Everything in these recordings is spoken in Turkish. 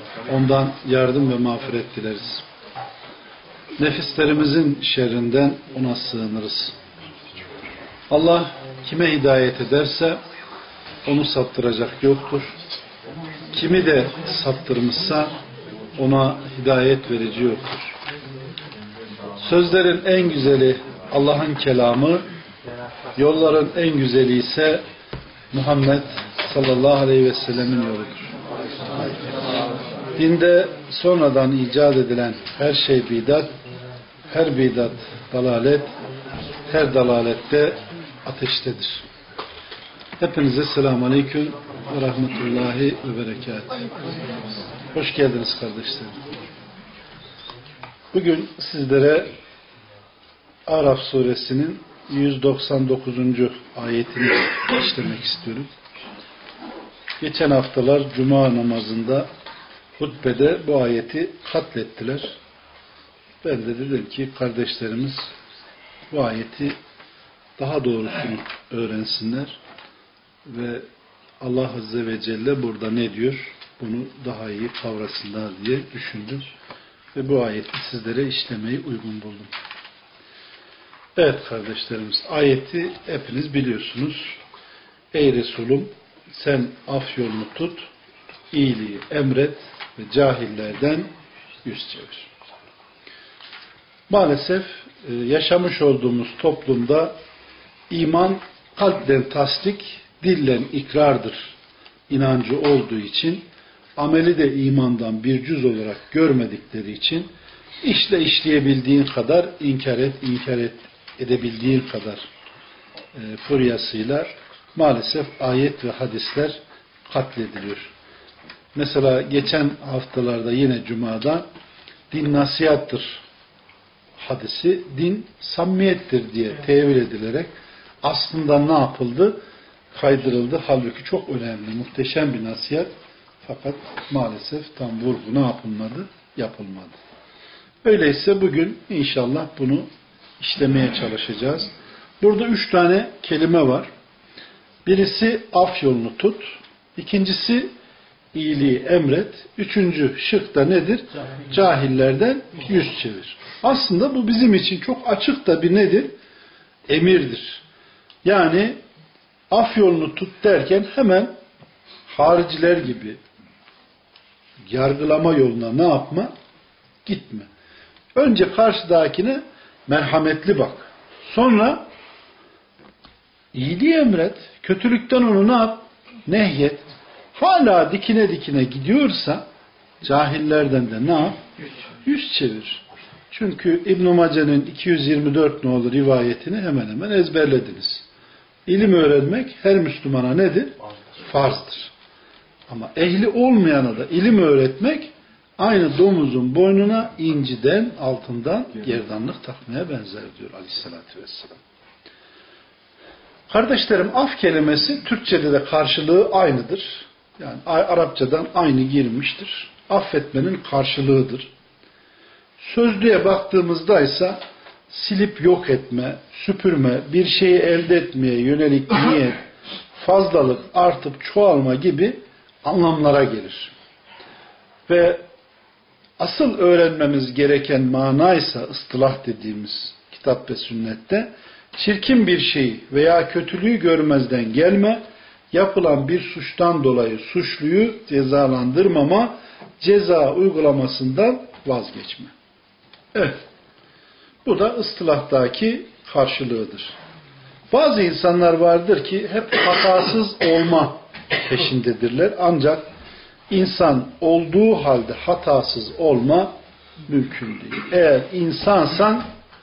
Ondan yardım ve mağfiret dileriz. Nefislerimizin şerrinden ona sığınırız. Allah kime hidayet ederse onu saptıracak yoktur. Kimi de saptırmışsa ona hidayet verici yoktur. Sözlerin en güzeli Allah'ın kelamı, yolların en güzeli ise Muhammed sallallahu aleyhi ve sellemin yoludur. Dinde sonradan icat edilen her şey bidat, her bidat dalalet, her dalalette ateştedir. Hepinize selamun aleyküm ve rahmetullahi ve berekatuhu. Hoş geldiniz kardeşlerim. Bugün sizlere Araf suresinin 199. ayetini işlemek istiyorum. Geçen haftalar Cuma namazında hutbede bu ayeti katlettiler. Ben de dedim ki kardeşlerimiz bu ayeti daha doğrusunu öğrensinler ve Allah Azze ve Celle burada ne diyor bunu daha iyi kavrasınlar diye düşündüm ve bu ayeti sizlere işlemeyi uygun buldum. Evet kardeşlerimiz, ayeti hepiniz biliyorsunuz. Ey Resulüm, sen af yolunu tut, iyiliği emret ve cahillerden yüz çevir. Maalesef yaşamış olduğumuz toplumda iman kalpten tasdik, dillen ikrardır inancı olduğu için, ameli de imandan bir cüz olarak görmedikleri için işleyebildiğin kadar inkar edebildiğin kadar furyasıyla maalesef ayet ve hadisler katlediliyor. Mesela geçen haftalarda yine Cuma'da din nasihattır hadisi, din samimiyettir diye tevil edilerek aslında ne yapıldı? Kaydırıldı. Halbuki çok önemli, muhteşem bir nasihat. Fakat maalesef tam vurgu ne yapılmadı? Yapılmadı. Öyleyse bugün inşallah bunu işlemeye çalışacağız. Burada 3 tane kelime var. Birisi af yolunu tut. İkincisi iyiliği emret. Üçüncü şık da nedir? Cahillerden yüz çevir. Aslında bu bizim için çok açık da bir nedir? Emirdir. Yani af yolunu tut derken hemen hariciler gibi yargılama yoluna ne yapma? Gitme. Önce karşıdakine merhametli bak. Sonra iyiliği emret. Kötülükten onu ne yap? Nehyet. Hala dikine dikine gidiyorsa cahillerden de ne yap? Yüz çevir. Çünkü İbn-i Mace'nin 224 nolu rivayetini hemen hemen ezberlediniz. İlim öğrenmek her Müslümana nedir? Farzdır. Ama ehli olmayana da ilim öğretmek aynı domuzun boynuna inciden, altından gerdanlık takmaya benzer diyor Aleyhisselatü Vesselam. Kardeşlerim, af kelimesi Türkçe'de de karşılığı aynıdır. Yani Arapçadan aynı girmiştir. Affetmenin karşılığıdır. Sözlüğe baktığımızda ise silip yok etme, süpürme, bir şeyi elde etmeye yönelik niyet, fazlalık, artıp çoğalma gibi anlamlara gelir. Ve asıl öğrenmemiz gereken manaysa ıstılah dediğimiz kitap ve sünnette çirkin bir şeyi veya kötülüğü görmezden gelme, yapılan bir suçtan dolayı suçluyu cezalandırmama, ceza uygulamasından vazgeçme. Evet. Bu da ıstılahtaki karşılığıdır. Bazı insanlar vardır ki hep hatasız olma peşindedirler. Ancak insan olduğu halde hatasız olma mümkün değil. Eğer insansan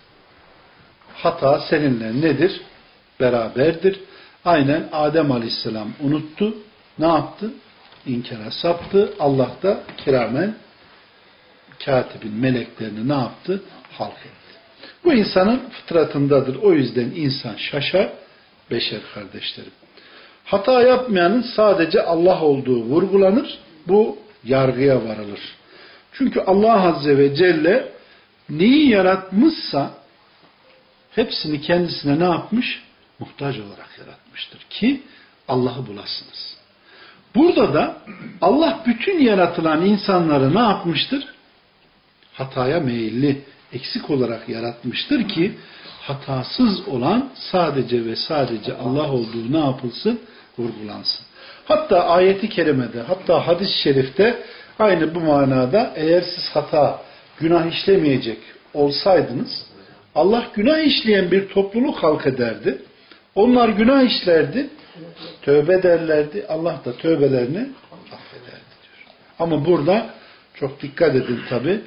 hata seninle nedir? Beraberdir. Aynen Adem Aleyhisselam unuttu. Ne yaptı? İnkara saptı. Allah da kiramen katibin meleklerini ne yaptı? Halk etti. Bu insanın fıtratındadır. O yüzden insan şaşar, beşer kardeşlerim. Hata yapmayanın sadece Allah olduğu vurgulanır. Bu yargıya varılır. Çünkü Allah Azze ve Celle neyi yaratmışsa hepsini kendisine ne yapmış? Muhtaç olarak yaratmıştır ki Allah'ı bulasınız. Burada da Allah bütün yaratılan insanları ne yapmıştır? Hataya meyilli, eksik olarak yaratmıştır ki hatasız olan sadece ve sadece Allah olduğu ne yapılsın? Vurgulansın. Hatta ayeti kerimede, hatta hadis-i şerifte aynı bu manada eğer siz günah işlemeyecek olsaydınız Allah günah işleyen bir topluluk halk ederdi. Onlar günah işlerdi, tövbe ederlerdi. Allah da tövbelerini affederdi diyor. Ama burada çok dikkat edin tabi,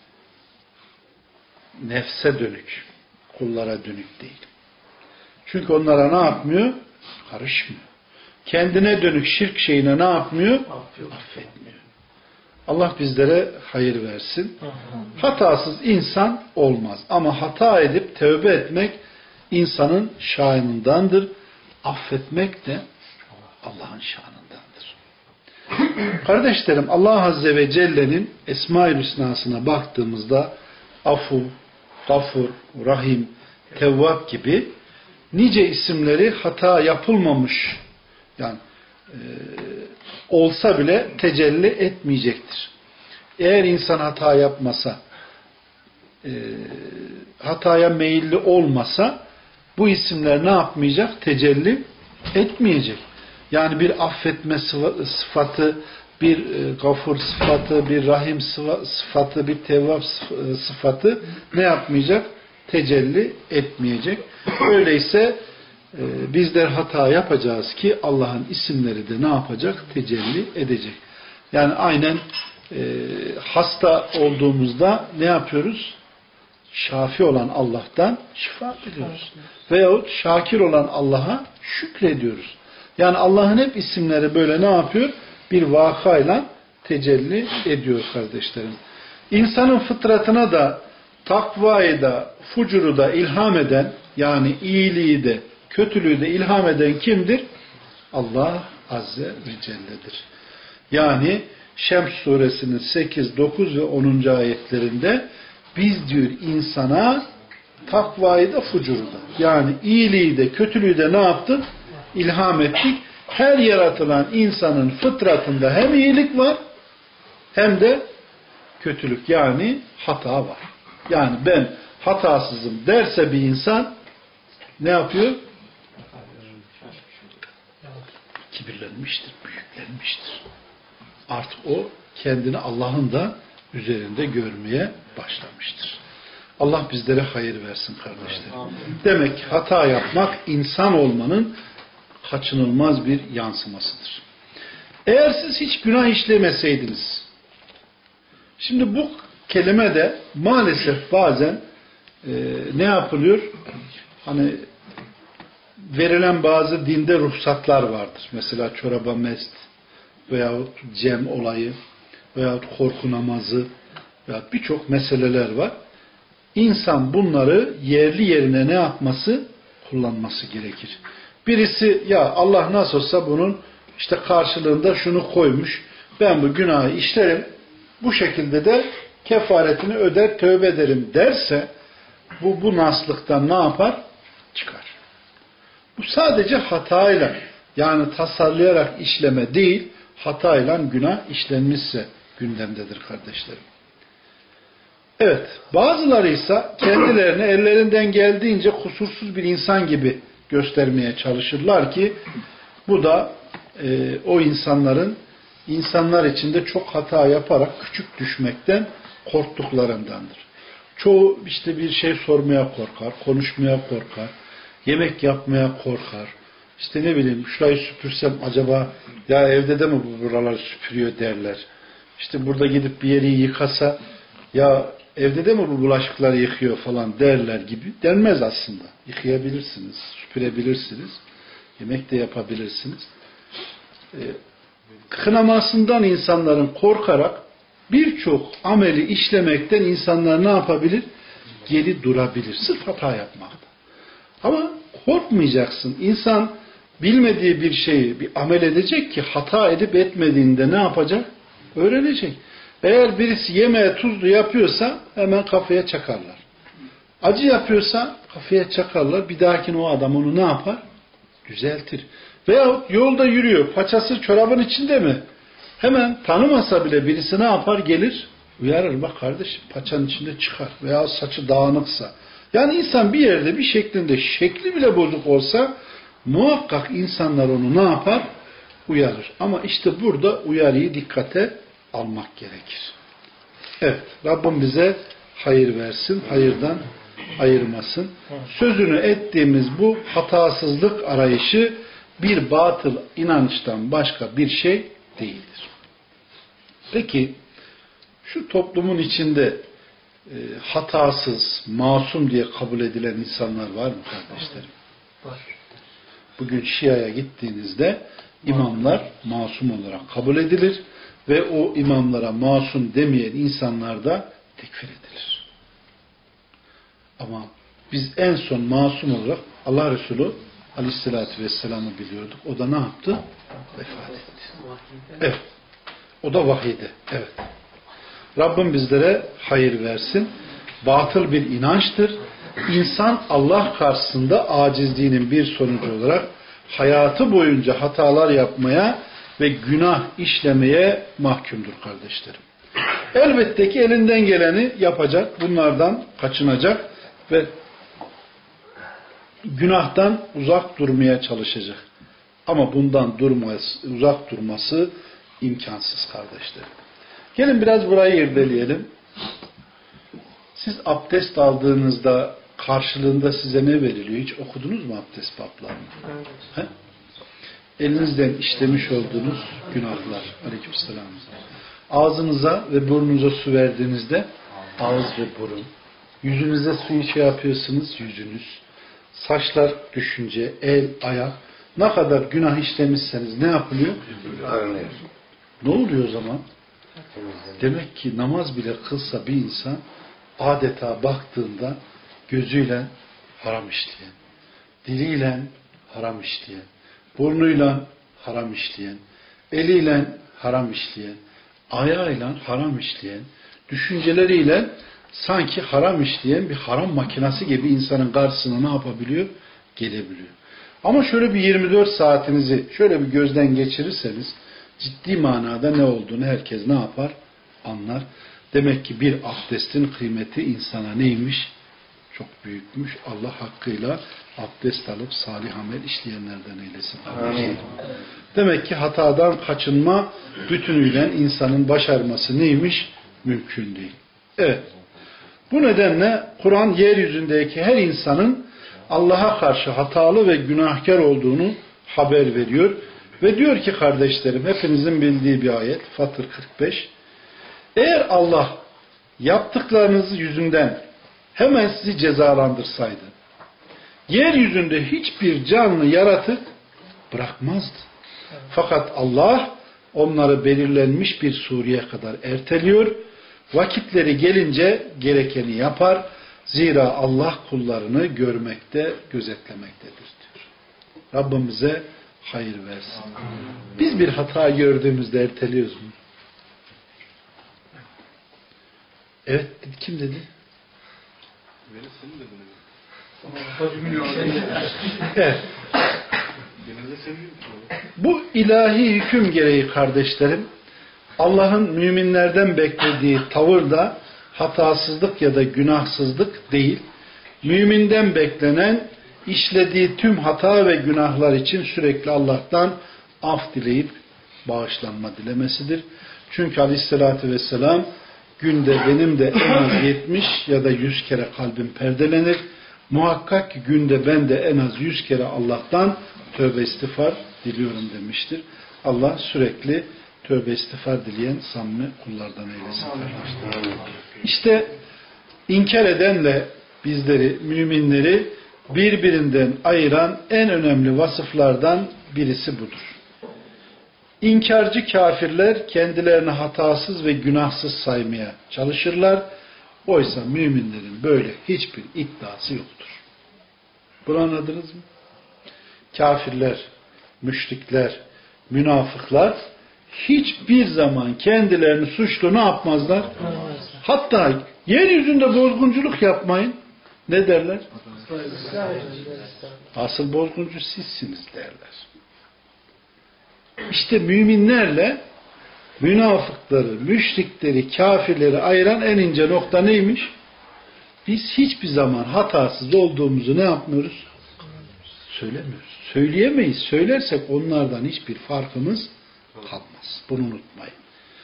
nefse dönük, kullara dönük değil. Çünkü onlara ne yapmıyor? Karışmıyor. Kendine dönük şirk şeyine ne yapmıyor? Affetmiyor. Allah bizlere hayır versin. Hatasız insan olmaz. Ama hata edip tövbe etmek insanın şanındandır. Affetmek de Allah'ın şanındandır. Kardeşlerim, Allah Azze ve Celle'nin Esma-i Hüsna'sına baktığımızda Afu, Gafur, Rahim, Tevvab gibi nice isimleri hata yapılmamış, yani olsa bile tecelli etmeyecektir. Eğer insan hata yapmasa, hataya meyilli olmasa bu isimler ne yapmayacak? Tecelli etmeyecek. Yani bir affetme sıfatı, bir gafur sıfatı, bir rahim sıfatı, bir tevvab sıfatı ne yapmayacak? Tecelli etmeyecek. Öyleyse bizler hata yapacağız ki Allah'ın isimleri de ne yapacak? Tecelli edecek. Yani aynen hasta olduğumuzda ne yapıyoruz? Şafi olan Allah'tan şifa diliyoruz. Veyahut şakir olan Allah'a şükrediyoruz. Yani Allah'ın hep isimleri böyle ne yapıyor? Bir vakayla tecelli ediyor kardeşlerim. İnsanın fıtratına da takvayı da fucuru da ilham eden, yani iyiliği de kötülüğü de ilham eden kimdir? Allah Azze ve Celle'dir. Yani Şems suresinin 8, 9 ve 10. ayetlerinde biz diyor insana takvayı da fucuru da, yani iyiliği de kötülüğü de ne yaptık? İlham ettik. Her yaratılan insanın fıtratında hem iyilik var hem de kötülük, yani hata var. Yani ben hatasızım derse bir insan ne yapıyor? Kibirlenmiştir, büyüklenmiştir. Artık o kendini Allah'ın da üzerinde görmeye başlamıştır. Allah bizlere hayır versin kardeşlerim. Demek ki hata yapmak insan olmanın kaçınılmaz bir yansımasıdır. Eğer siz hiç günah işlemeseydiniz, şimdi bu kelime de maalesef bazen ne yapılıyor? Hani verilen bazı dinde ruhsatlar vardır. Mesela çoraba mest veyahut cem olayı veyahut korku namazı veyahut birçok meseleler var. İnsan bunları yerli yerine ne yapması? Kullanması gerekir. Birisi ya Allah nasıl olsa bunun işte karşılığında şunu koymuş, ben bu günahı işlerim, bu şekilde de kefaretini öder, tövbe ederim derse bu naslıktan ne yapar? Çıkar. Bu sadece hatayla, yani tasarlayarak işleme değil, hatayla günah işlenmişse gündemdedir kardeşlerim. Evet, bazıları ise kendilerini ellerinden geldiğince kusursuz bir insan gibi göstermeye çalışırlar ki bu da o insanlar içinde çok hata yaparak küçük düşmekten korktuklarındandır. Çoğu işte bir şey sormaya korkar, konuşmaya korkar, yemek yapmaya korkar. İşte ne bileyim şurayı süpürsem acaba ya evde de mi bu buraları süpürüyor derler. İşte burada gidip bir yeri yıkasa ya evde de mi bu bulaşıkları yıkıyor falan derler gibi denmez aslında. Yıkayabilirsiniz, süpürebilirsiniz, yemek de yapabilirsiniz. Kınamasından insanların korkarak birçok ameli işlemekten insanlar ne yapabilir? Geri durabilir. Sırf hata yapmakta. Ama korkmayacaksın. İnsan bilmediği bir şeyi bir amel edecek ki hata edip etmediğinde ne yapacak? Öğrenecek. Eğer birisi yemeğe tuzlu yapıyorsa hemen kafaya çakarlar. Acı yapıyorsa kafaya çakarlar. Bir dahakine o adam onu ne yapar? Düzeltir. Veyahut yolda yürüyor. Paçası çorabın içinde mi? Hemen tanımasa bile birisi ne yapar? Gelir uyarır. Bak kardeşim paçanın içinde çıkar. Veya saçı dağınıksa. Yani insan bir yerde bir şeklinde şekli bile bozuk olsa muhakkak insanlar onu ne yapar? Uyarır. Ama işte burada uyarıyı dikkate almak gerekir. Evet. Rabbim bize hayır versin. Hayırdan ayırmasın. Sözünü ettiğimiz bu hatasızlık arayışı bir batıl inançtan başka bir şey değildir. Peki şu toplumun içinde hatasız, masum diye kabul edilen insanlar var mı kardeşlerim? Var. Bugün Şia'ya gittiğinizde imamlar masum olarak kabul edilir ve o imamlara masum demeyen insanlar da tekfir edilir. Ama biz en son masum olarak Allah Resulü Aleyhisselatü Vesselam'ı biliyorduk. O da ne yaptı? Vefat etti. Evet. O da vahiydi. Evet. Rabbim bizlere hayır versin. Batıl bir inançtır. İnsan Allah karşısında acizliğinin bir sonucu olarak hayatı boyunca hatalar yapmaya ve günah işlemeye mahkumdur kardeşlerim. Elbette ki elinden geleni yapacak, bunlardan kaçınacak ve günahtan uzak durmaya çalışacak. Ama bundan uzak durması imkansız kardeşlerim. Gelin biraz burayı irdeleyelim. Siz abdest aldığınızda karşılığında size ne veriliyor? Hiç okudunuz mu abdest bablarını? Evet. Elinizden işlemiş olduğunuz günahlar. Aleykümselam. Ağzınıza ve burnunuza su verdiğinizde ağız ve burun. Yüzünüze suyu yapıyorsunuz, yüzünüz. Saçlar düşünce, el, ayak. Ne kadar günah işlemişseniz ne yapılıyor? Ne oluyor o zaman? Demek ki namaz bile kılsa bir insan adeta baktığında gözüyle haram işleyen, diliyle haram işleyen, burnuyla haram işleyen, eliyle haram işleyen, ayağıyla haram işleyen, düşünceleriyle sanki haram işleyen bir haram makinesi gibi insanın karşısına ne yapabiliyor? Gelebiliyor. Ama şöyle bir 24 saatinizi şöyle bir gözden geçirirseniz ciddi manada ne olduğunu herkes ne yapar? Anlar. Demek ki bir abdestin kıymeti insana neymiş? Çok büyükmüş. Allah hakkıyla abdest alıp salih amel işleyenlerden eylesin. Amin. Demek ki hatadan kaçınma bütünüyle insanın başarması neymiş? Mümkün değil. Evet. Bu nedenle Kur'an yeryüzündeki her insanın Allah'a karşı hatalı ve günahkar olduğunu haber veriyor. Ve diyor ki kardeşlerim, hepinizin bildiği bir ayet, Fatır 45. Eğer Allah yaptıklarınız yüzünden hemen sizi cezalandırsaydı, yeryüzünde hiçbir canlı yaratık bırakmazdı. Fakat Allah onları belirlenmiş bir sureye kadar erteliyor. Vakitleri gelince gerekeni yapar. Zira Allah kullarını görmekte, gözetlemektedir diyor. Rabbimize hayır versin. Biz bir hata gördüğümüzde erteliyoruz mu? Evet, kim dedi? Evet. Bu ilahi hüküm gereği kardeşlerim, Allah'ın müminlerden beklediği tavır da hatasızlık ya da günahsızlık değil, müminden beklenen işlediği tüm hata ve günahlar için sürekli Allah'tan af dileyip bağışlanma dilemesidir. Çünkü Aleyhisselatü Vesselam günde benim de en az 70 ya da 100 kere kalbim perdelenir. Muhakkak ki günde ben de en az 100 kere Allah'tan tövbe istiğfar diliyorum demiştir. Allah sürekli tövbe istiğfar dileyen samimi kullardan eylesin. İşte inkar edenle bizleri, müminleri birbirinden ayıran en önemli vasıflardan birisi budur. İnkarcı kafirler kendilerini hatasız ve günahsız saymaya çalışırlar. Oysa müminlerin böyle hiçbir iddiası yoktur. Bunu anladınız mı? Kafirler, müşrikler, münafıklar hiçbir zaman kendilerini suçlu ne yapmazlar? Hatta yeryüzünde bozgunculuk yapmayın. Ne derler? Asıl bozguncu sizsiniz derler. İşte müminlerle münafıkları, müşrikleri, kafirleri ayıran en ince nokta neymiş? Biz hiçbir zaman hatasız olduğumuzu ne yapmıyoruz? Söylemiyoruz. Söyleyemeyiz. Söylersek onlardan hiçbir farkımız kalmaz. Bunu unutmayın.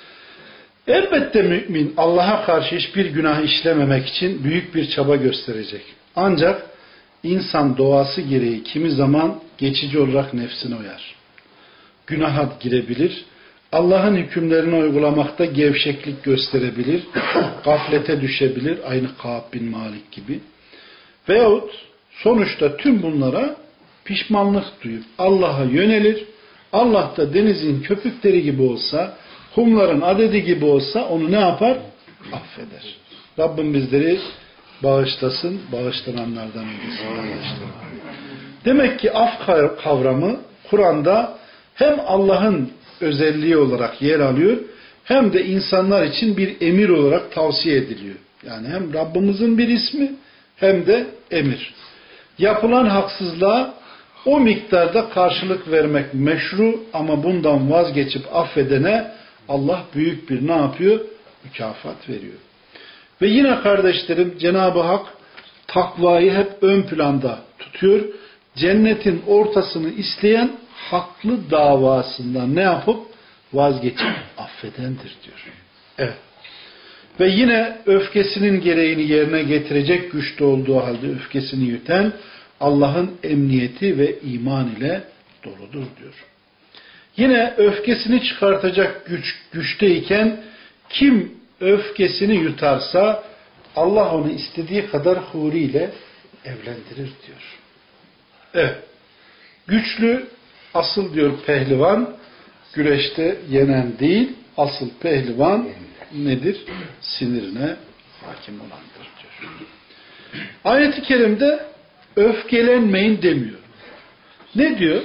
Elbette mümin Allah'a karşı hiçbir günah işlememek için büyük bir çaba gösterecek. Ancak insan doğası gereği kimi zaman geçici olarak nefsine uyar. Günaha girebilir. Allah'ın hükümlerini uygulamakta gevşeklik gösterebilir. Gaflete düşebilir. Aynı Kâb bin Malik gibi. Veyahut sonuçta tüm bunlara pişmanlık duyup Allah'a yönelir. Allah da denizin köpükleri gibi olsa, kumların adedi gibi olsa onu ne yapar? Affeder. Rabbim bizleri bağışlasın, bağışlananlardan eylesin. Demek ki af kavramı Kur'an'da hem Allah'ın özelliği olarak yer alıyor, hem de insanlar için bir emir olarak tavsiye ediliyor. Yani hem Rabbimizin bir ismi, hem de emir. Yapılan haksızlığa o miktarda karşılık vermek meşru, ama bundan vazgeçip affedene Allah büyük bir ne yapıyor? Mükafat veriyor. Ve yine kardeşlerim, Cenab-ı Hak takvayı hep ön planda tutuyor. Cennetin ortasını isteyen haklı davasından ne yapıp vazgeçip affedendir diyor. Evet. Ve yine öfkesinin gereğini yerine getirecek güçte olduğu halde öfkesini yuten Allah'ın emniyeti ve iman ile doludur diyor. Yine öfkesini çıkartacak güçteyken kim öfkesini yutarsa Allah onu istediği kadar huriyle evlendirir diyor. Evet. Güçlü asıl diyor pehlivan güreşte yenen değil, asıl pehlivan nedir? Sinirine hakim olandır diyor. Ayet-i kerimde öfkelenmeyin demiyor. Ne diyor?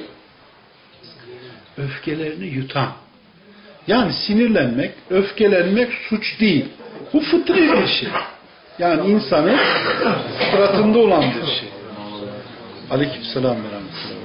Öfkelerini yutan. Yani sinirlenmek, öfkelenmek suç değil. Bu fıtri bir şey. Yani insanın fıtratında olan bir şey. Aleykümselam ve rahmetullah.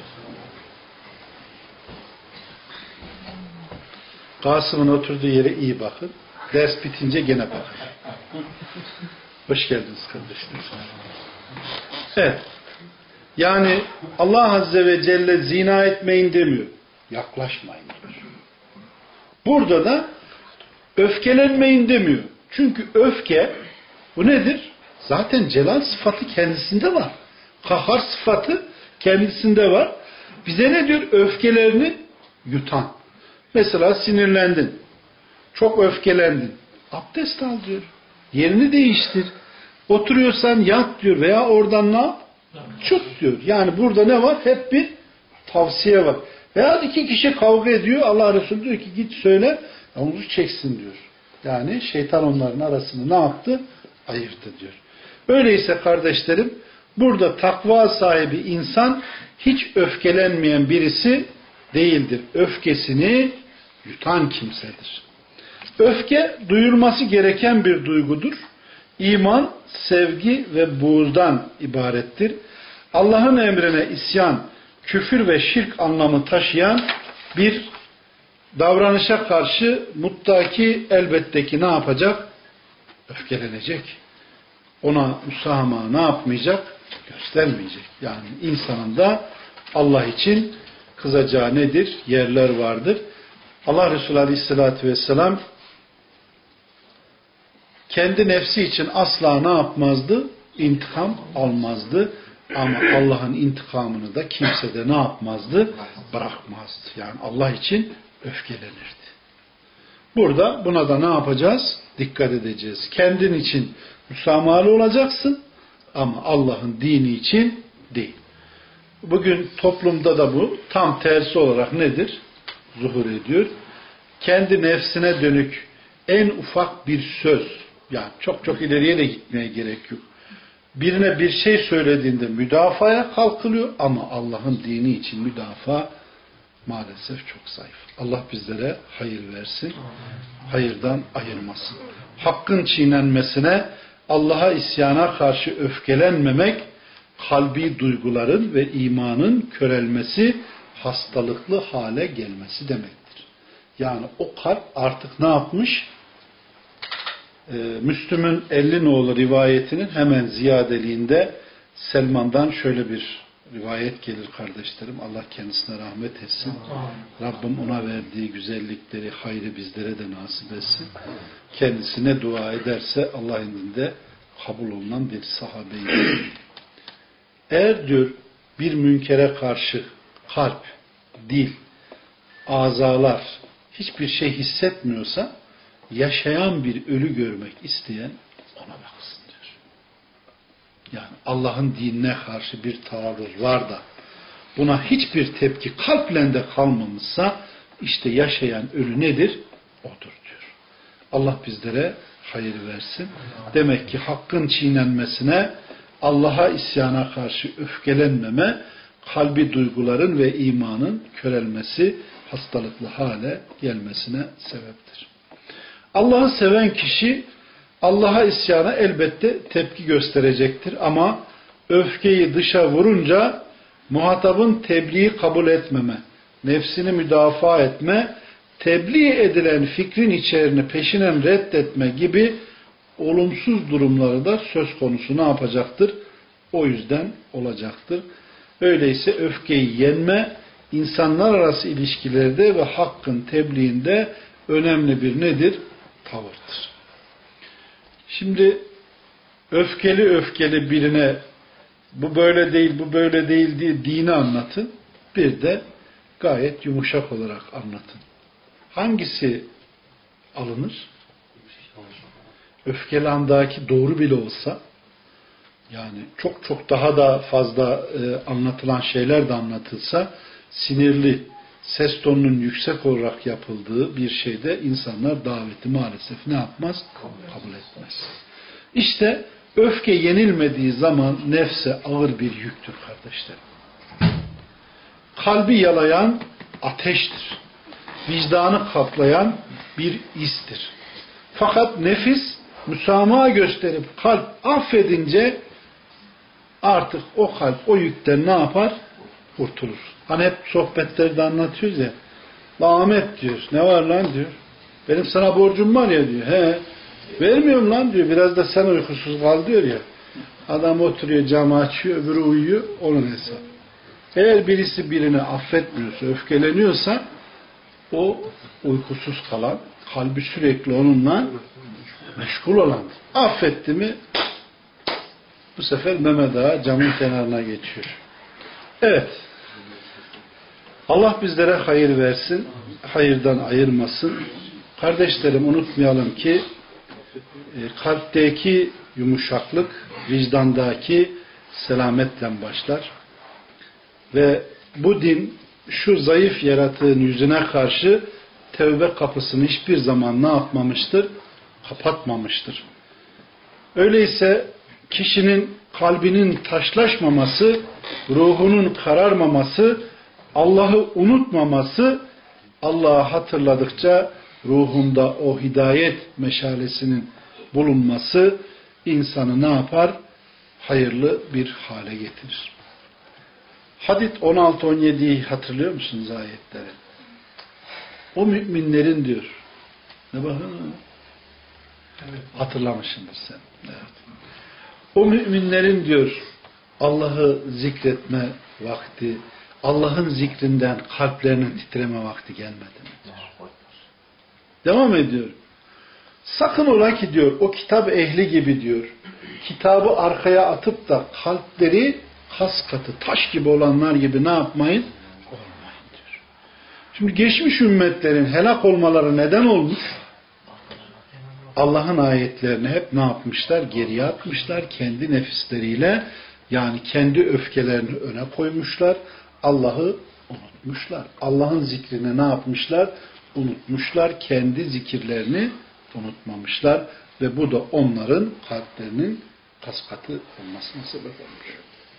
Kasım'ın oturduğu yere iyi bakın. Ders bitince gene bakın. Hoş geldiniz kardeşler. Evet. Yani Allah Azze ve Celle zina etmeyin demiyor. Yaklaşmayın diyor. Burada da öfkelenmeyin demiyor. Çünkü öfke bu nedir? Zaten celal sıfatı kendisinde var. Kahhar sıfatı kendisinde var. Bize ne diyor? Öfkelerini yutan. Mesela sinirlendin. Çok öfkelendin. Abdest al diyor. Yerini değiştir. Oturuyorsan yat diyor. Veya oradan ne yap? Çık diyor. Yani burada ne var? Hep bir tavsiye var. Veya iki kişi kavga ediyor. Allah Resulü diyor ki git söyle. Onu çeksin diyor. Yani şeytan onların arasını ne yaptı? Ayırdı diyor. Öyleyse kardeşlerim, burada takva sahibi insan hiç öfkelenmeyen birisi değildir. Öfkesini yutan kimsedir. Öfke duyulması gereken bir duygudur. İman, sevgi ve buğzdan ibarettir. Allah'ın emrine isyan, küfür ve şirk anlamı taşıyan bir davranışa karşı muttaki elbette ki ne yapacak? Öfkelenecek. Ona musahama ne yapmayacak? Göstermeyecek. Yani insanın da Allah için kızacağı nedir? Yerler vardır. Allah Resulü Aleyhisselatü Vesselam kendi nefsi için asla ne yapmazdı? İntikam almazdı. Ama Allah'ın intikamını da kimse de ne yapmazdı? Bırakmazdı. Yani Allah için öfkelenirdi. Burada buna da ne yapacağız? Dikkat edeceğiz. Kendin için müsamahalı olacaksın ama Allah'ın dini için değil. Bugün toplumda da bu tam tersi olarak nedir? Zuhur ediyor. Kendi nefsine dönük en ufak bir söz, yani çok ileriye de gitmeye gerek yok. Birine bir şey söylediğinde müdafaya kalkılıyor ama Allah'ın dini için müdafaa maalesef çok zayıf. Allah bizlere hayır versin. Hayırdan ayırmasın. Hakkın çiğnenmesine, Allah'a isyana karşı öfkelenmemek kalbi duyguların ve imanın körelmesi, hastalıklı hale gelmesi demektir. Yani o kalp artık ne yapmış? Müslüm'ün 50 nolu rivayetinin hemen ziyadeliğinde Selman'dan şöyle bir rivayet gelir kardeşlerim. Allah kendisine rahmet etsin. Rabbim ona verdiği güzellikleri, hayrı bizlere de nasip etsin. Kendisine dua ederse Allah indinde kabul olunan bir sahabeydi. Eğer diyor bir münkere karşı kalp, dil, azalar hiçbir şey hissetmiyorsa yaşayan bir ölü görmek isteyen ona baksın diyor. Yani Allah'ın dinine karşı bir tavır var da buna hiçbir tepki kalple de kalmamışsa işte yaşayan ölü nedir? Odur diyor. Allah bizlere hayır versin. Demek ki hakkın çiğnenmesine, Allah'a isyana karşı öfkelenmeme, kalbi duyguların ve imanın körelmesi, hastalıklı hale gelmesine sebeptir. Allah'ı seven kişi Allah'a isyana elbette tepki gösterecektir ama öfkeyi dışa vurunca muhatabın tebliği kabul etmeme, nefsini müdafaa etme, tebliğ edilen fikrin içerini peşinen reddetme gibi olumsuz durumları da söz konusu ne yapacaktır? O yüzden olacaktır. Öyleyse öfkeyi yenme, insanlar arası ilişkilerde ve hakkın tebliğinde önemli bir nedir? Tavırdır. Şimdi öfkeli birine bu böyle değil, bu böyle değil diye dini anlatın. Bir de gayet yumuşak olarak anlatın. Hangisi alınır? Öfkeli andaki doğru bile olsa, yani çok daha da fazla anlatılan şeyler de anlatılsa, sinirli, ses tonunun yüksek olarak yapıldığı bir şeyde insanlar daveti maalesef ne yapmaz? Kabul etmez. İşte öfke yenilmediği zaman nefse ağır bir yüktür kardeşlerim. Kalbi yalayan ateştir. Vicdanı kaplayan bir istir. Fakat nefis müsamaha gösterip kalp affedince artık o kalp o yükten ne yapar? Kurtulur. Hani hep sohbetlerde anlatıyoruz ya. Ahmet diyor. Ne var lan diyor. Benim sana borcum var ya diyor. He. Vermiyorum lan diyor. Biraz da sen uykusuz kal diyor ya. Adam oturuyor, camı açıyor, öbürü uyuyor. Onun hesabı. Eğer birisi birini affetmiyorsa, öfkeleniyorsa o uykusuz kalan, kalbi sürekli onunla meşgul olandır. Affetti mi bu sefer Mehmet Ağa camın kenarına geçiyor. Evet. Allah bizlere hayır versin, hayırdan ayırmasın. Kardeşlerim unutmayalım ki kalpteki yumuşaklık vicdandaki selametle başlar. Ve bu din şu zayıf yaratığın yüzüne karşı tevbe kapısını hiçbir zaman ne yapmamıştır? Kapatmamıştır. Öyleyse kişinin kalbinin taşlaşmaması, ruhunun kararmaması, Allah'ı unutmaması, Allah'ı hatırladıkça ruhunda o hidayet meşalesinin bulunması insanı ne yapar? Hayırlı bir hale getirir. Hadid 16-17'yi hatırlıyor musunuz ayetleri? O müminlerin diyor. Ne bakın? Evet. Hatırlamışsındır sen. Evet. O müminlerin diyor Allah'ı zikretme vakti, Allah'ın zikrinden kalplerinin titreme vakti gelmedi mi diyor. Devam ediyor. Sakın ola ki diyor o kitap ehli gibi diyor. Kitabı arkaya atıp da kalpleri kas katı, taş gibi olanlar gibi ne yapmayın? Olmayın diyor. Şimdi geçmiş ümmetlerin helak olmaları neden olmuş? Allah'ın ayetlerini hep ne yapmışlar? Geriye atmışlar. Kendi nefisleriyle yani kendi öfkelerini öne koymuşlar. Allah'ı unutmuşlar. Allah'ın zikrini ne yapmışlar? Unutmuşlar. Kendi zikirlerini unutmamışlar. Ve bu da onların kalplerinin kaskatı olmasına sebep olmuş.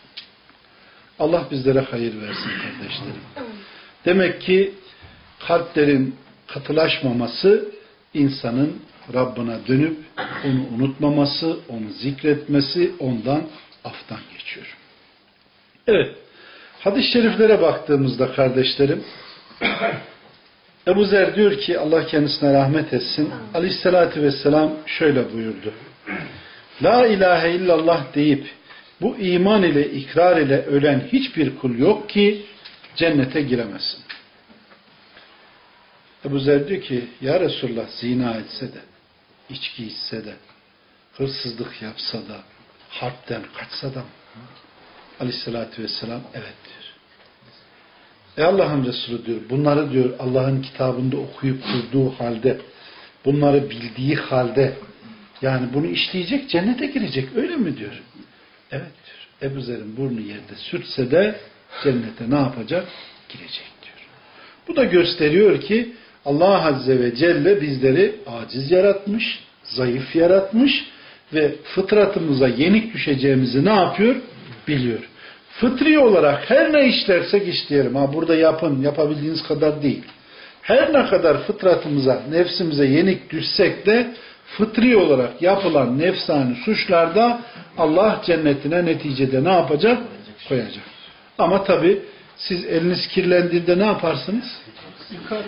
Allah bizlere hayır versin kardeşlerim. Demek ki kalplerin katılaşmaması insanın Rabbına dönüp onu unutmaması, onu zikretmesi, ondan aftan geçiyor. Evet. Hadis-i şeriflere baktığımızda kardeşlerim, Ebu Zer diyor ki Allah kendisine rahmet etsin. Aleyhissalatü vesselam şöyle buyurdu. La ilahe illallah deyip bu iman ile ikrar ile ölen hiçbir kul yok ki cennete giremesin. Ebu Zer diyor ki ya Resulullah zina etse de, içki içse de, hırsızlık yapsa da, harpten kaçsa da mı? Aleyhissalatü vesselam evet diyor. Allah'ın Resulü diyor bunları diyor Allah'ın kitabında okuyup durduğu halde, bunları bildiği halde, yani bunu işleyecek, cennete girecek öyle mi diyor? Evet diyor. Ebu Zer'in burnu yerde sürtse de cennete ne yapacak? Girecek diyor. Bu da gösteriyor ki Allah Azze ve Celle bizleri aciz yaratmış, zayıf yaratmış ve fıtratımıza yenik düşeceğimizi ne yapıyor? Biliyor. Fıtri olarak her ne işlersek işleyelim. Ha burada yapın, yapabildiğiniz kadar değil. Her ne kadar fıtratımıza, nefsimize yenik düşsek de fıtri olarak yapılan nefsani suçlarda Allah cennetine neticede ne yapacak? Koyacak. Ama tabi siz eliniz kirlendiğinde ne yaparsınız? Yıkar.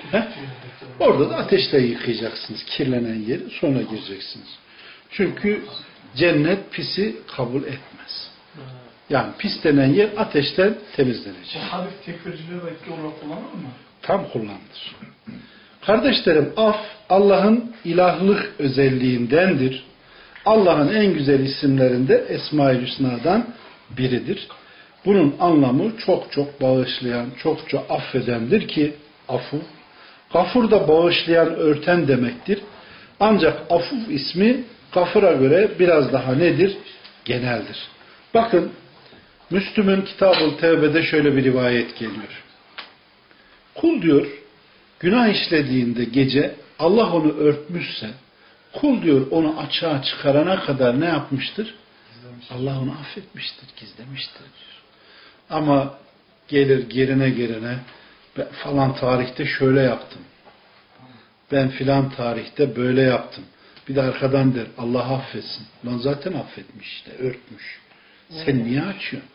Orada da ateşle yıkayacaksınız kirlenen yeri, sonra gireceksiniz. Çünkü cennet pisi kabul etmez. Yani pis denen yer ateşten temizlenecek. O hafif tekfirciliğe belki olarak kullanır mı? Tam kullanılır. Kardeşlerim af Allah'ın ilahlık özelliğindendir. Allah'ın en güzel isimlerinde Esma-i Hüsna'dan biridir. Bunun anlamı çok çok bağışlayan, çokça affedendir ki afu. Gafur da bağışlayan, örten demektir. Ancak afuf ismi gafura göre biraz daha nedir? Geneldir. Bakın Müslüm'ün Kitab-ı Tevbe'de şöyle bir rivayet geliyor. Kul diyor günah işlediğinde gece Allah onu örtmüşse kul diyor onu açığa çıkarana kadar ne yapmıştır? Allah onu affetmiştir, gizlemiştir diyor. Ama gelir gerine ben falan tarihte şöyle yaptım. Ben filan tarihte böyle yaptım. Bir de arkadan der Allah affetsin. Lan zaten affetmiş işte, örtmüş. Sen niye açıyorsun?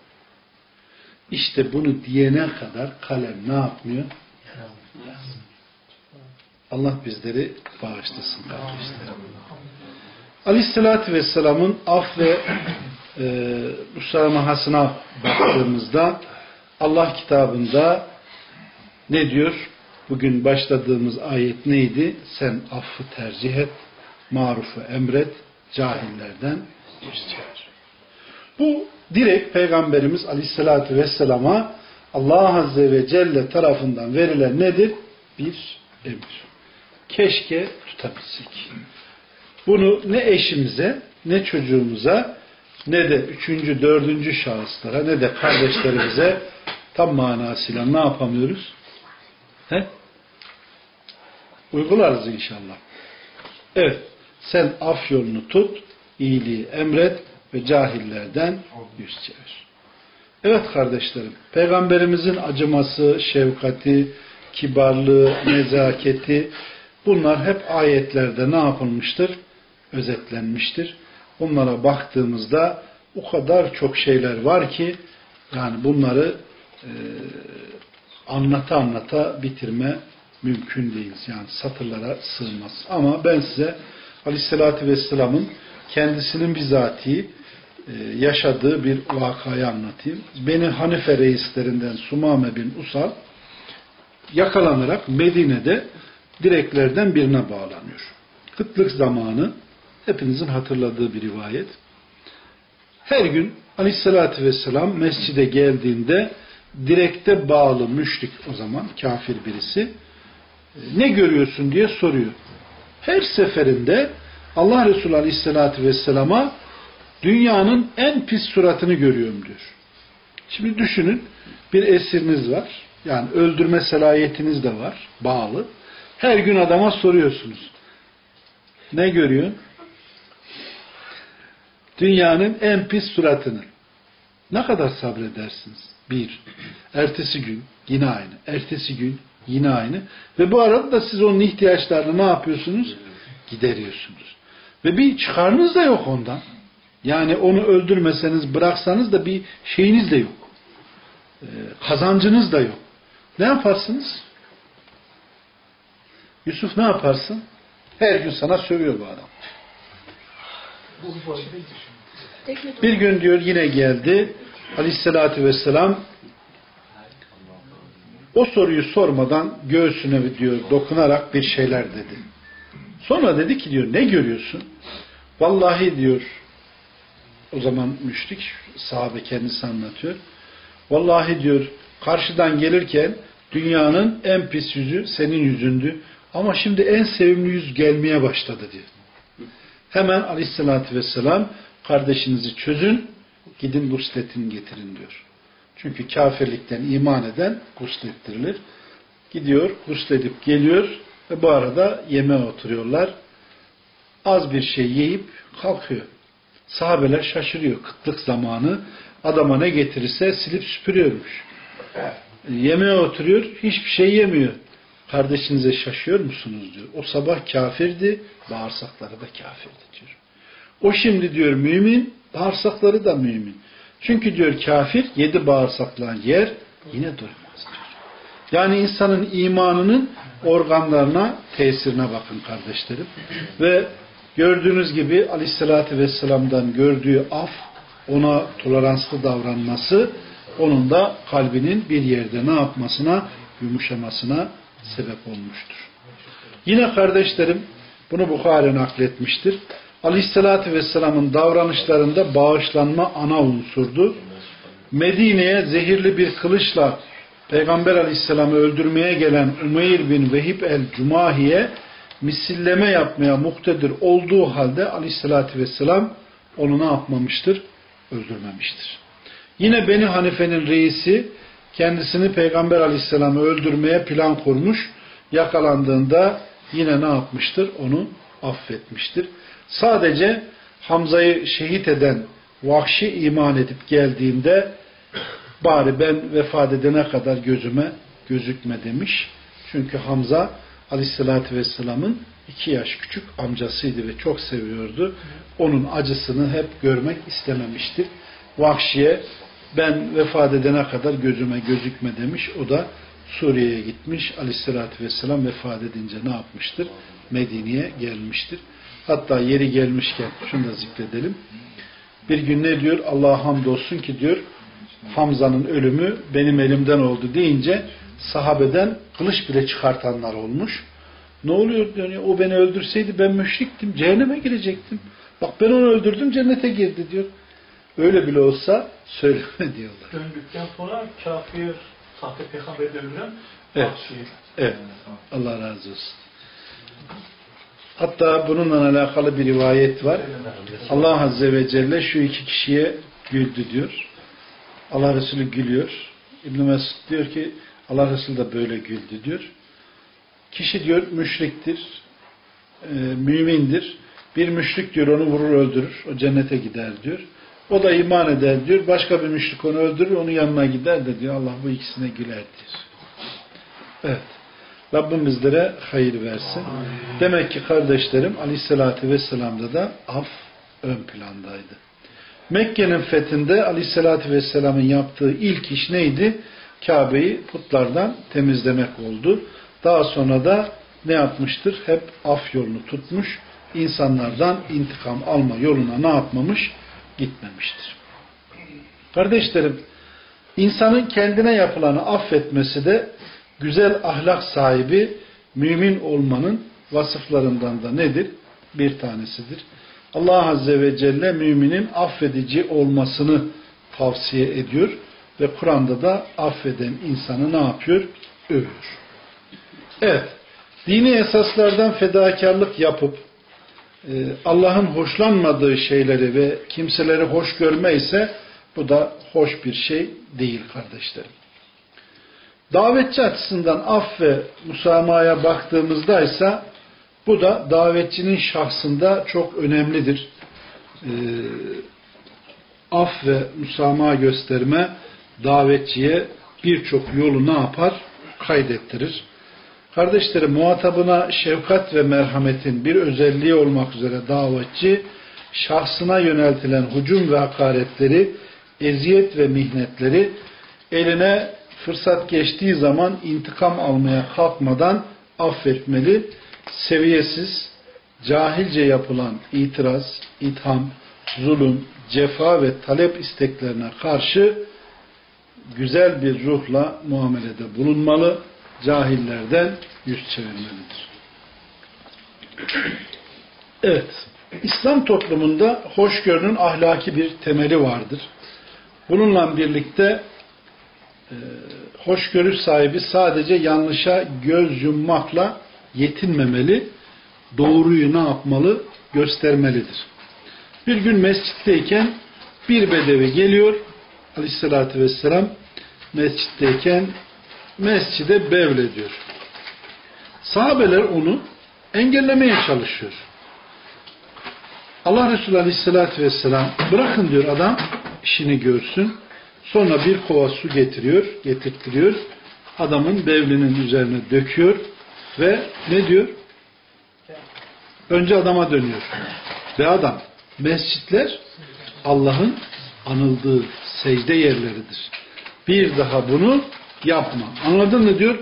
İşte bunu diyene kadar kalem ne yapmıyor? Allah bizleri bağışlasın kardeşlerim. Aleyhissalatü Vesselam'ın af ve müsamahasına baktığımızda Allah kitabında ne diyor? Bugün başladığımız ayet neydi? Sen affı tercih et, marufu emret, cahillerden yüz çevir. Bu direkt Peygamberimiz Aleyhisselatü Vesselam'a Allah Azze ve Celle tarafından verilen nedir? Bir emir. Keşke tutabilsek. Bunu ne eşimize, ne çocuğumuza, ne de üçüncü, dördüncü şahıslara, ne de kardeşlerimize tam manasıyla ne yapamıyoruz? Uygularız inşallah. Evet. Sen af yolunu tut, iyiliği emret ve cahillerden yüz çevir. Evet kardeşlerim, Peygamberimizin acıması, şefkati, kibarlığı, nezaketi, bunlar hep ayetlerde ne yapılmıştır? Özetlenmiştir. Bunlara baktığımızda o kadar çok şeyler var ki yani bunları anlata bitirme mümkün değil. Yani satırlara sığmaz. Ama ben size Aleyhisselatü Vesselam'ın kendisinin bizatihi yaşadığı bir vakayı anlatayım. Beni Hanife reislerinden Sumame bin Usal yakalanarak Medine'de direklerden birine bağlanıyor. Kıtlık zamanı hepinizin hatırladığı bir rivayet. Her gün Aleyhisselatü Vesselam mescide geldiğinde direkte bağlı müşrik o zaman kafir birisi ne görüyorsun diye soruyor. Her seferinde Allah Resulü Aleyhisselatü Vesselam'a dünyanın en pis suratını görüyorum diyor. Şimdi düşünün bir esiriniz var. Yani öldürme selayetiniz de var. Bağlı. Her gün adama soruyorsunuz. Ne görüyorsun? Dünyanın en pis suratını. Ne kadar sabredersiniz? Bir. Ertesi gün yine aynı. Ertesi gün yine aynı. Ve bu arada da siz onun ihtiyaçlarını ne yapıyorsunuz? Gideriyorsunuz. Ve bir çıkarınız da yok ondan. Yani onu öldürmeseniz, bıraksanız da bir şeyiniz de yok. Kazancınız da yok. Ne yaparsınız? Yusuf ne yaparsın? Her gün sana sövüyor bu adam. Bir gün diyor yine geldi. Aleyhissalatü vesselam o soruyu sormadan göğsüne diyor dokunarak bir şeyler dedi. Sonra dedi ki diyor ne görüyorsun? Vallahi diyor o zaman müşrik sahabe kendisi anlatıyor. Vallahi diyor karşıdan gelirken dünyanın en pis yüzü senin yüzündü. Ama şimdi en sevimli yüz gelmeye başladı diyor. Hemen aleyhissalatü vesselam kardeşinizi çözün, gidin gusletini getirin diyor. Çünkü kafirlikten iman eden guslettirilir. Gidiyor, gusledip geliyor ve bu arada yemeğe oturuyorlar. Az bir şey yiyip kalkıyor. Sahabeler şaşırıyor. Kıtlık zamanı adama ne getirirse silip süpürüyormuş. Yemeğe oturuyor, hiçbir şey yemiyor. Kardeşinize şaşıyor musunuz diyor. O sabah kafirdi, bağırsakları da kafirdi diyor. O şimdi diyor mümin, bağırsakları da mümin. Çünkü diyor kafir 7 bağırsakla yer, yine doymaz diyor. Yani insanın imanının organlarına tesirine bakın kardeşlerim. Ve gördüğünüz gibi Aleyhisselatü Vesselam'dan gördüğü af, ona toleranslı davranması, onun da kalbinin bir yerde ne yapmasına, yumuşamasına sebep olmuştur. Yine kardeşlerim, bunu Bukhari nakletmiştir. Aleyhisselatü Vesselam'ın davranışlarında bağışlanma ana unsurdu. Medine'ye zehirli bir kılıçla Peygamber Aleyhisselam'ı öldürmeye gelen Umeyr bin Vehib el-Cumahi'ye misilleme yapmaya muktedir olduğu halde Aleyhisselatü Vesselam onu ne yapmamıştır? Öldürmemiştir. Yine Beni Hanife'nin reisi kendisini Peygamber Aleyhisselam'ı öldürmeye plan kurmuş. Yakalandığında yine ne yapmıştır? Onu affetmiştir. Sadece Hamza'yı şehit eden Vahşi iman edip geldiğinde bari ben vefat edene kadar gözüme gözükme demiş. Çünkü Hamza Aleyhisselatü Vesselam'ın 2 yaş küçük amcasıydı ve çok seviyordu. Onun acısını hep görmek istememiştir. Vahşi'ye ben vefat edene kadar gözüme gözükme demiş. O da Suriye'ye gitmiş. Aleyhisselatü Vesselam vefat edince ne yapmıştır? Medine'ye gelmiştir. Hatta yeri gelmişken şunu da zikredelim. Bir gün ne diyor? Allah'a hamdolsun ki diyor Hamza'nın ölümü benim elimden oldu deyince sahabeden kılıç bile çıkartanlar olmuş. Ne oluyor diyor. O beni öldürseydi ben müşriktim. Cehenneme girecektim. Bak ben onu öldürdüm cennete girdi diyor. Öyle bile olsa söyleme diyorlar. Döndükten sonra kafir, sahte peygamber öldüren evet. Evet. Allah razı olsun. Hatta bununla alakalı bir rivayet var. Allah Azze ve Celle şu 2 kişiye güldü diyor. Allah Resulü gülüyor. İbn-i Mesud diyor ki Allah Resulü de böyle güldü diyor. Kişi diyor müşriktir, mümindir. Bir müşrik diyor onu vurur öldürür. O cennete gider diyor. O da iman eder diyor. Başka bir müşrik onu öldürür. Onun yanına gider de diyor. Allah bu ikisine güler diyor. Evet. Rabbim bizlere hayır versin. Demek ki kardeşlerim Aleyhisselatü Vesselam'da da af ön plandaydı. Mekke'nin fethinde Aleyhisselatü Vesselam'ın yaptığı ilk iş neydi? Kabe'yi putlardan temizlemek oldu. Daha sonra da ne yapmıştır? Hep af yolunu tutmuş. İnsanlardan intikam alma yoluna ne yapmamış? Gitmemiştir. Kardeşlerim, insanın kendine yapılanı affetmesi de güzel ahlak sahibi mümin olmanın vasıflarından da nedir? Bir tanesidir. Allah Azze ve Celle müminin affedici olmasını tavsiye ediyor ve Kur'an'da da affeden insanı ne yapıyor? Övüyor. Evet, dini esaslardan fedakarlık yapıp Allah'ın hoşlanmadığı şeyleri ve kimseleri hoş görme ise bu da hoş bir şey değil kardeşlerim. Davetçi açısından af ve musamahaya baktığımızda ise bu da davetçinin şahsında çok önemlidir. Af ve musamaha gösterme davetçiye birçok yolu ne yapar? Kaydettirir. Kardeşlerim muhatabına şefkat ve merhametin bir özelliği olmak üzere davetçi şahsına yöneltilen hücum ve hakaretleri, eziyet ve mihnetleri eline fırsat geçtiği zaman intikam almaya kalkmadan affetmeli. Seviyesiz, cahilce yapılan itiraz, itham, zulüm, cefa ve talep isteklerine karşı güzel bir ruhla muamelede bulunmalı. Cahillerden yüz çevirmelidir. Evet, İslam toplumunda hoşgörünün ahlaki bir temeli vardır. Bununla birlikte hoşgörü sahibi sadece yanlışa göz yummakla yetinmemeli, doğruyu ne yapmalı? Göstermelidir. Bir gün mescitteyken bir bedevi geliyor, aleyhissalatü vesselam mescitteyken mescide bevlediyor. Sahabeler onu engellemeye çalışıyor. Allah Resulü aleyhissalatü vesselam bırakın diyor, adam işini görsün. Sonra bir kova su getirttiriyor. Adamın bevlinin üzerine döküyor ve ne diyor? Önce adama dönüyor. Ve adam, mescitler Allah'ın anıldığı secde yerleridir. Bir daha bunu yapma. Anladın mı diyor?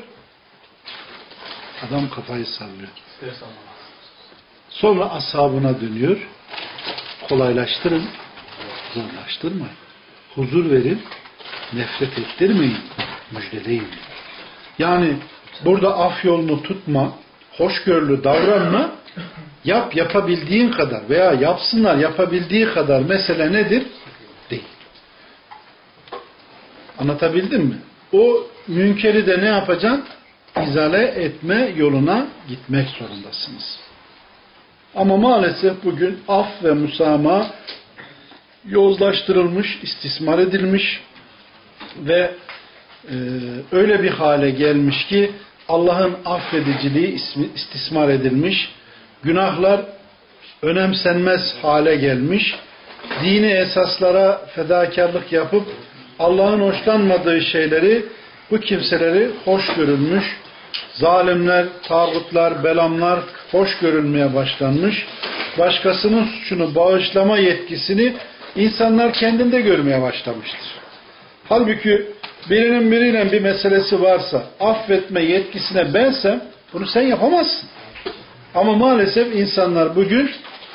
Adam kafayı sallıyor. Sonra ashabına dönüyor. Kolaylaştırın, zorlaştırmayın. Huzur verin, nefret ettirmeyin, müjdeleyin. Yani burada af yolunu tutma, hoşgörülü davranma, yapabildiğin kadar veya yapsınlar yapabildiği kadar mesele nedir? Değil. Anlatabildim mi? O münkeri de ne yapacaksın? İzale etme yoluna gitmek zorundasınız. Ama maalesef bugün af ve musamaha yozlaştırılmış, istismar edilmiş ve öyle bir hale gelmiş ki Allah'ın affediciliği istismar edilmiş, günahlar önemsenmez hale gelmiş, dini esaslara fedakarlık yapıp Allah'ın hoşlanmadığı şeyleri, bu kimseleri hoş görülmüş, zalimler, tağutlar, belamlar hoş görülmeye başlanmış, başkasının suçunu bağışlama yetkisini İnsanlar kendinde görmeye başlamıştır. Halbuki birinin biriyle bir meselesi varsa affetme yetkisine bensem bunu sen yapamazsın. Ama maalesef insanlar bugün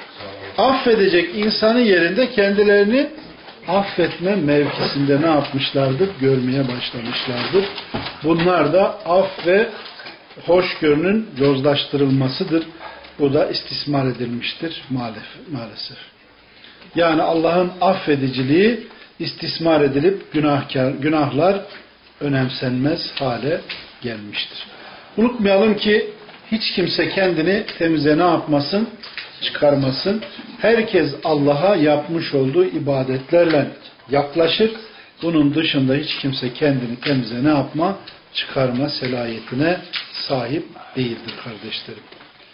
affedecek insanın yerinde kendilerini affetme mevkisinde ne yapmışlardır? Görmeye başlamışlardır. Bunlar da af ve hoşgörünün yozlaştırılmasıdır. Bu da istismar edilmiştir maalesef. Yani Allah'ın affediciliği istismar edilip günahlar önemsenmez hale gelmiştir. Unutmayalım ki hiç kimse kendini temize ne yapmasın? Çıkarmasın. Herkes Allah'a yapmış olduğu ibadetlerle yaklaşır. Bunun dışında hiç kimse kendini temize ne yapma? Çıkarma selayetine sahip değildir kardeşlerim.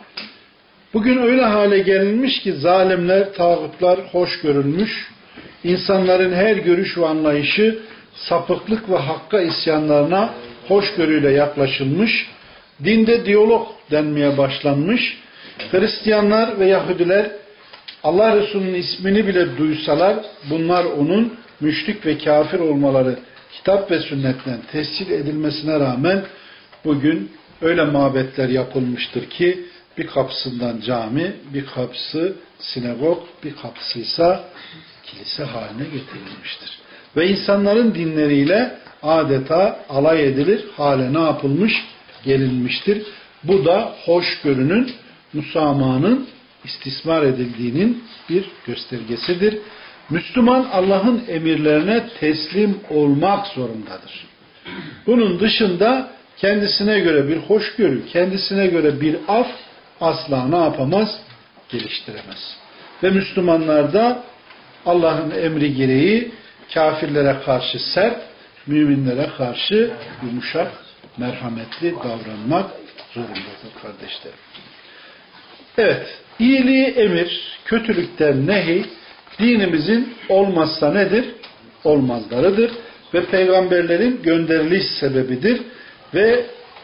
Bugün öyle hale gelinmiş ki zalimler, tağutlar hoş görülmüş, insanların her görüş ve anlayışı sapıklık ve hakka isyanlarına hoşgörüyle yaklaşılmış, dinde diyalog denmeye başlanmış, Hristiyanlar ve Yahudiler Allah Resulü'nün ismini bile duysalar bunlar onun müşrik ve kafir olmaları kitap ve sünnetten tescil edilmesine rağmen bugün öyle mabetler yapılmıştır ki bir kapısından cami, bir kapısı sinagog, bir kapısıysa kilise haline getirilmiştir. Ve insanların dinleriyle adeta alay edilir hale ne yapılmış? Gelinmiştir. Bu da hoşgörünün, musamahanın istismar edildiğinin bir göstergesidir. Müslüman Allah'ın emirlerine teslim olmak zorundadır. Bunun dışında kendisine göre bir hoşgörü, kendisine göre bir af asla ne yapamaz? Geliştiremez. Ve Müslümanlar da Allah'ın emri gereği kafirlere karşı sert, müminlere karşı yumuşak, merhametli davranmak zorundadır kardeşlerim. Evet, iyiliği emir, kötülükten nehi, dinimizin olmazsa nedir? Olmazlarıdır. Ve peygamberlerin gönderiliş sebebidir. Ve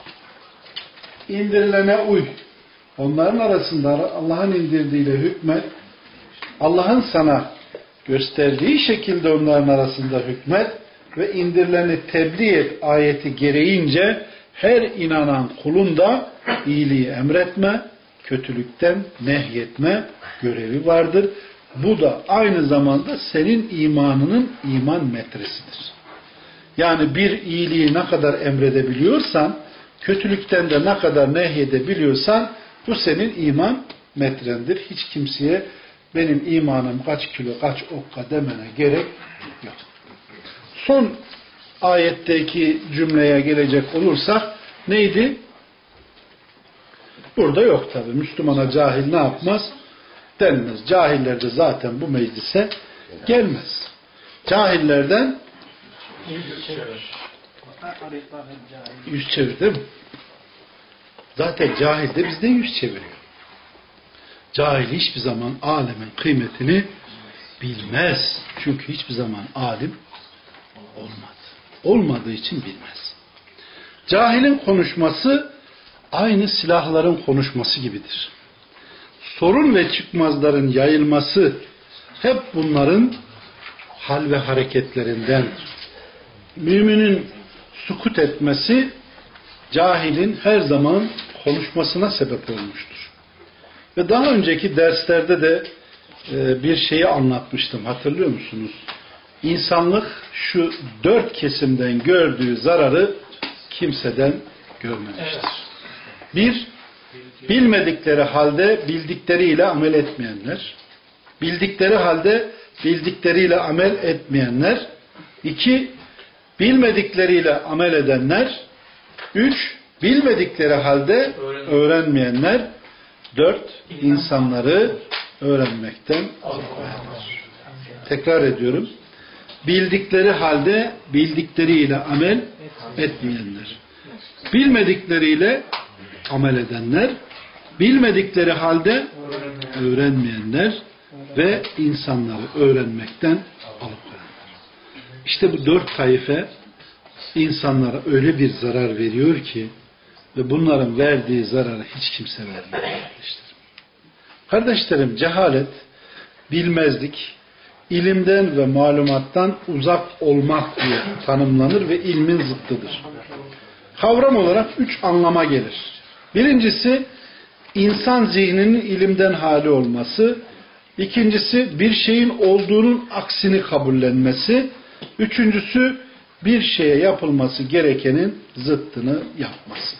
indirilene uy. Onların arasında Allah'ın indirdiğiyle hükmet, Allah'ın sana gösterdiği şekilde onların arasında hükmet, ve indirileni tebliğ et ayeti gereğince her inanan kulun da iyiliği emretme, kötülükten nehyetme görevi vardır. Bu da aynı zamanda senin imanının iman metresidir. Yani bir iyiliği ne kadar emredebiliyorsan, kötülükten de ne kadar nehyedebiliyorsan bu senin iman metrendir. Hiç kimseye benim imanım kaç kilo kaç okka demene gerek yok. Son ayetteki cümleye gelecek olursak neydi? Burada yok tabi. Müslümana cahil ne yapmaz? Denmez. Cahiller de zaten bu meclise gelmez. Cahillerden yüz çevir değil mi? Zaten cahil de bizden yüz çeviriyor. Cahil hiçbir zaman alemin kıymetini bilmez. Çünkü hiçbir zaman alim olmadı. Olmadığı için bilmez. Cahilin konuşması aynı silahların konuşması gibidir. Sorun ve çıkmazların yayılması hep bunların hal ve hareketlerindendir. Müminin sukut etmesi cahilin her zaman konuşmasına sebep olmuştur. Ve daha önceki derslerde de bir şeyi anlatmıştım. Hatırlıyor musunuz? İnsanlık şu 4 kesimden gördüğü zararı kimseden görmemiştir. 1. Bilmedikleri halde bildikleriyle amel etmeyenler. Bildikleri halde bildikleriyle amel etmeyenler. 2. Bilmedikleriyle amel edenler. 3. Bilmedikleri halde öğrenmeyenler. 4. İnsanları öğrenmekten alıkoyanlar. Tekrar ediyorum. Bildikleri halde bildikleriyle amel etmeyenler. Bilmedikleriyle amel edenler, bilmedikleri halde öğrenmeyenler ve insanları öğrenmekten alıkoyanlar. İşte bu 4 taife insanlara öyle bir zarar veriyor ki ve bunların verdiği zararı hiç kimse vermiyor kardeşlerim. Kardeşlerim, cehalet, bilmezlik, ilimden ve malumattan uzak olmak diye tanımlanır ve ilmin zıttıdır. Kavram olarak 3 anlama gelir. Birincisi, insan zihninin ilimden hali olması. İkincisi, bir şeyin olduğunun aksini kabullenmesi. Üçüncüsü, bir şeye yapılması gerekenin zıttını yapması.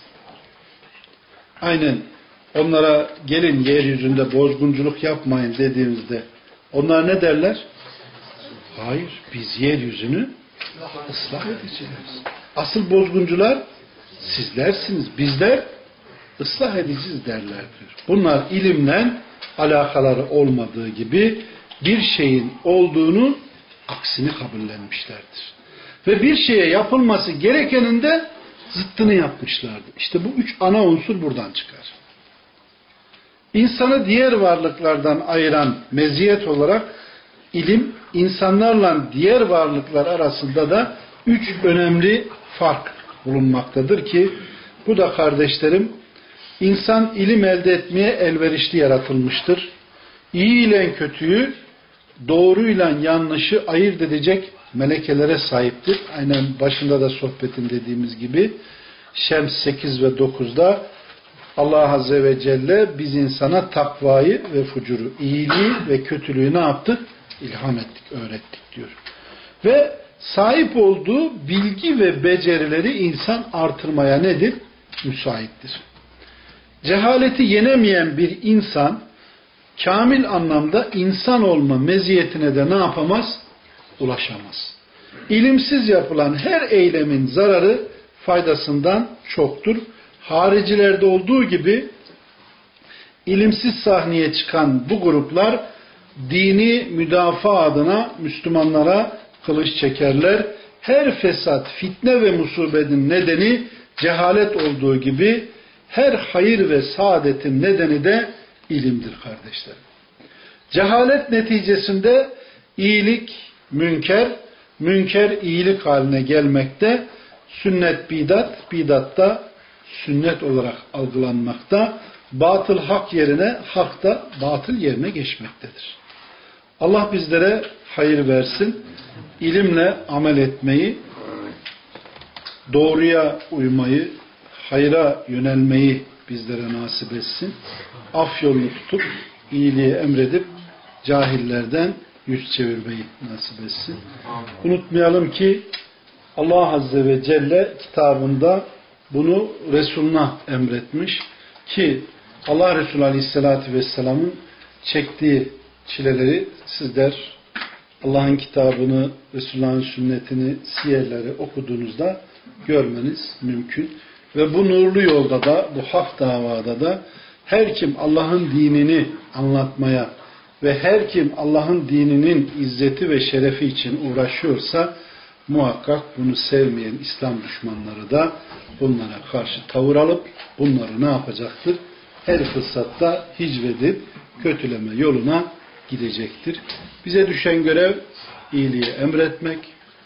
Aynen onlara gelin yeryüzünde bozgunculuk yapmayın dediğimizde onlar ne derler? Hayır, biz yeryüzünü ıslah edeceğiz. Asıl bozguncular sizlersiniz, bizler ıslah edeceğiz derler diyor. Bunlar ilimle alakaları olmadığı gibi bir şeyin olduğunu aksini kabullenmişlerdir. Ve bir şeye yapılması gerekenin de zıttını yapmışlardı. İşte bu 3 ana unsur buradan çıkar. İnsanı diğer varlıklardan ayıran meziyet olarak ilim, insanlarla diğer varlıklar arasında da 3 önemli fark bulunmaktadır ki bu da kardeşlerim, insan ilim elde etmeye elverişli yaratılmıştır. İyi ile kötüyü, doğruyla yanlışı ayırt edecek melekelere sahiptir. Aynen başında da sohbetin dediğimiz gibi Şems 8 ve 9'da Allah Azze ve Celle biz insana takvayı ve fucuru, iyiliği ve kötülüğü ne yaptık? İlham ettik, öğrettik diyor. Ve sahip olduğu bilgi ve becerileri insan artırmaya nedir? Müsaittir. Cehaleti yenemeyen bir insan kamil anlamda insan olma meziyetine de ne yapamaz? Ulaşamaz. İlimsiz yapılan her eylemin zararı faydasından çoktur. Haricilerde olduğu gibi ilimsiz sahneye çıkan bu gruplar dini müdafaa adına Müslümanlara kılıç çekerler. Her fesat, fitne ve musibetin nedeni cehalet olduğu gibi her hayır ve saadetin nedeni de ilimdir kardeşlerim. Cehalet neticesinde iyilik münker, münker iyilik haline gelmekte, sünnet bidat, bidatta sünnet olarak algılanmakta, batıl hak yerine, hak da batıl yerine geçmektedir. Allah bizlere hayır versin. İlimle amel etmeyi, doğruya uymayı, hayra yönelmeyi bizlere nasip etsin. Af yolunu tutup, iyiliği emredip, cahillerden yüz çevirmeyi nasip etsin. Unutmayalım ki Allah Azze ve Celle kitabında bunu Resulüne emretmiş ki Allah Resulü Aleyhisselatü Vesselam'ın çektiği çileleri sizler Allah'ın kitabını, Resulullah'ın sünnetini, siyerleri okuduğunuzda görmeniz mümkün. Ve bu nurlu yolda da, bu hak davada da her kim Allah'ın dinini anlatmaya ve her kim Allah'ın dininin izzeti ve şerefi için uğraşıyorsa muhakkak bunu sevmeyen İslam düşmanları da bunlara karşı tavır alıp bunları ne yapacaktır? Her fırsatta hicvedip kötüleme yoluna gidecektir. Bize düşen görev iyiliği emretmek,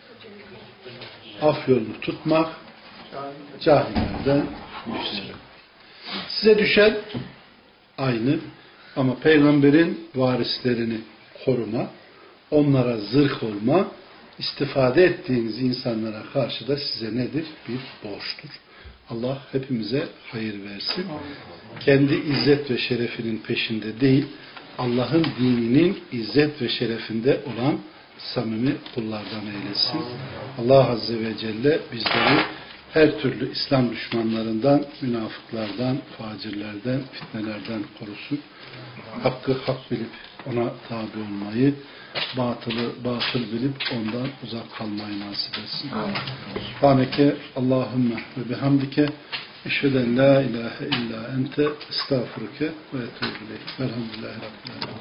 af yolunu tutmak, cahillerden yüz çevirmek. Size düşen aynı ama peygamberin varislerini koruma, onlara zırh olma, istifade ettiğiniz insanlara karşı da size nedir? Bir borçtur. Allah hepimize hayır versin. Kendi izzet ve şerefinin peşinde değil, Allah'ın dininin izzet ve şerefinde olan samimi kullardan eylesin. Allah Azze ve Celle bizleri her türlü İslam düşmanlarından, münafıklardan, facirlerden, fitnelerden korusun. Hakkı hak bilip ona tabi olmayı, batılı batıl bilip ondan uzak kalmayı nasip etsin. Subhaneke Allahümme ve bihamdike eşheden la ilahe illa ente estağfurüke ve etûbü ileyk. Velhamdülillahi Rabbil alemin.